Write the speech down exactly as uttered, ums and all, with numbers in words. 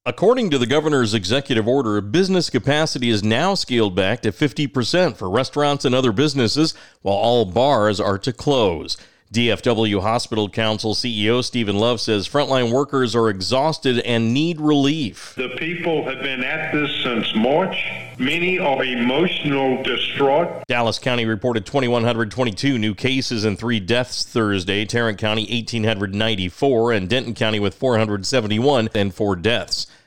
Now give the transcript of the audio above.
According to the governor's executive order, business capacity is now scaled back to fifty percent for restaurants and other businesses, while all bars are to close. D F W Hospital Council C E O Stephen Love says frontline workers are exhausted and need relief. The people have been at this since March. Many are emotional distraught. Dallas County reported two thousand one hundred twenty-two new cases and three deaths Thursday. Tarrant County one thousand eight hundred ninety-four and Denton County with four hundred seventy-one and four deaths.